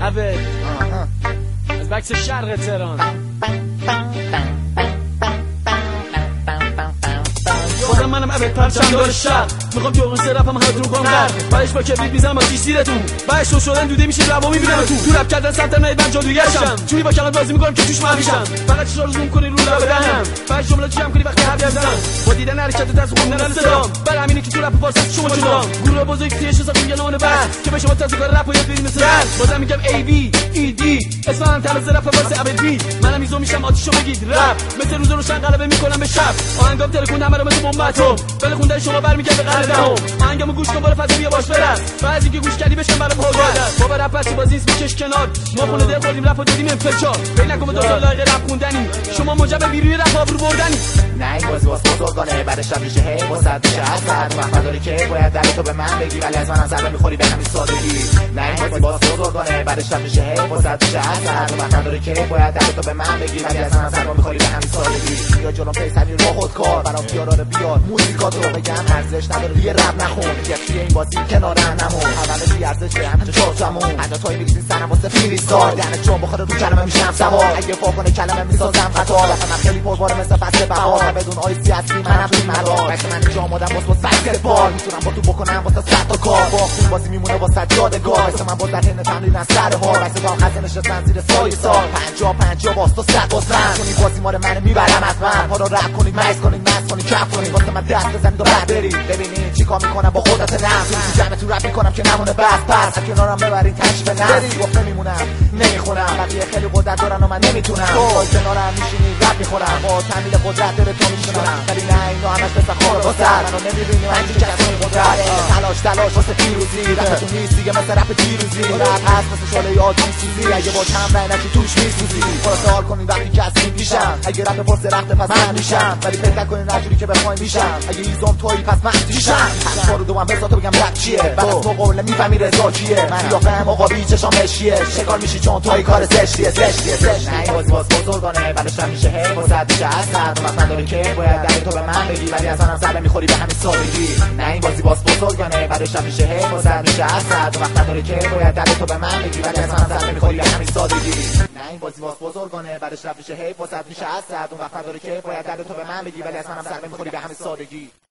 اوه از بکس شرق تهران بازم منم عبد پرچم دار شب میخوام که اون سه رپم هر رو کنم غرق بعدش با کبریت میزنم با شیش زیرتون بعدش تو شدن دوده میشه ربا میبینم تو رپ کردن سمتم نهید من جادوگرشم چوری با کلام بازی میکنم که توش محویشم فقط چشا رو زوم کنی رو لبه دهنم بعد جمله جمع کنی وقتی حرف بزنم با دیدن حرکت دست خوندن صدام برای همینه که تو رپ فارسی شما شدم گروه بزرگ تیش حساب میگن بعد که به شما تازه کار رپ و یاد بدین مثل بازم میگم ای بی ای دی اسمم طرز رپ واسه ابدی منم ایزو میشم آتیشو بگید رپ مثل روز روشن غلبه میکنم به شب آهنگام تلکون همه رو مثل بمباتم ولی خوندن شما برمیگرد به قلب دهم آهنگمو گوش کن برو فضا بیا باش برس بعضی که گوش کردی بشن برام پاگرد بابا رپ بچه بازی اسم کش کنار ما خونه دل خوردیم رپ و دادیم انفجار بین نکن دو سال لایق رپ خوندنی شما موجب بیروی رپ آبرو بردنی نه این بازی واسه بزرگانه بعدش رپ میشه هی واسه میشه حسد وقت داری که باید در تو به من بگی ولی از منم ضربه میخوری به همین سادگی نه این بازی واسه بزرگانه بعدش رپ میشه هی واسه میشه حسد وقت داری که باید در تو به من بگی ولی از منم ضربه میخوری به همین سادگی یا جلوم پیسنی رو خودکار برام بیارا رو بیار موزیکاتو رو بگم ارزش نداره یه رپ نخون یکی این بازی کنار همون اولش بی ارزشه همینجا شورتمون حتی توی میریزین سرم واسه فریستار دهن جون بخوره رو کلمه میشم سوار اگه فاکنه کلمه میسازم قطار اصلا خیلی پرباره مثل فصل بهار بدون آیسی اصلی منم توی مدار وقتی من اینجا آمادم واسه بسکتبال میتونم با تو بکنم واسه 100 تا کار با خون بازی میمونه واسه یادگار مثل من با ذهن تمرین از سر ها واسه دام خزه نشستن زیر سایه سال 50 واسه 100 واسه چون این بازی مال منه میبرم از من ها رو رپ کنید مکس کنید مس کنید کف کنید واسه من دست بزنید و بعد برید ببینید چیکار میکنم با خودت نفس جمع تو رپ میکنم که نمونه بس پس کنارم ببرین تشریف نفس گفته میمونم نمیخونم بقیه خیلی قدرت دارن و من نمیتونم تو کنارم میشینی رپ میخورم با تمثیل قدرت به تو میشونم ولی نه اینو همش مثل خور واسه منو نمیبینی من چه کسی قدرت تلاش واسه پیروزی رپتون نیست دیگه مثل رپ دیروزی رپ هست مثل شعله عادی سوزی اگه با کم رای نشی توش میسوزی خلاص کنید وقتی کسی میشم اگه رپ پرس رخت پس من میشم ولی فکر نکنین هر جوری که بخوای میشم اگه ایزم تویی پس من میشم کارو دوام بذار تو بگم رپ چیه بعد از مقابله میفهمی رضا کیه من یا فهم آقا بی چشام مشیه شکار میشی چون توی کار زشتیه نه این بازی واسه بزرگانه بعدش هم میشه هی واسه میشه حسد وقت نداره که باید در تو به من بگی ولی از منم ضربه میخوری به همین سادگی نه این بازی واسه بزرگانه بعدش هم میشه هی واسه میشه حسد وقت نداره که باید در تو به من بگی ولی از منم ضربه میخوری به همین سادگی نه این بازی واسه بزرگانه بعدش هم میشه هی واسه میشه حسد وقت نداره که باید در تو به من بگی ولی از منم ضربه میخوری به همین سادگی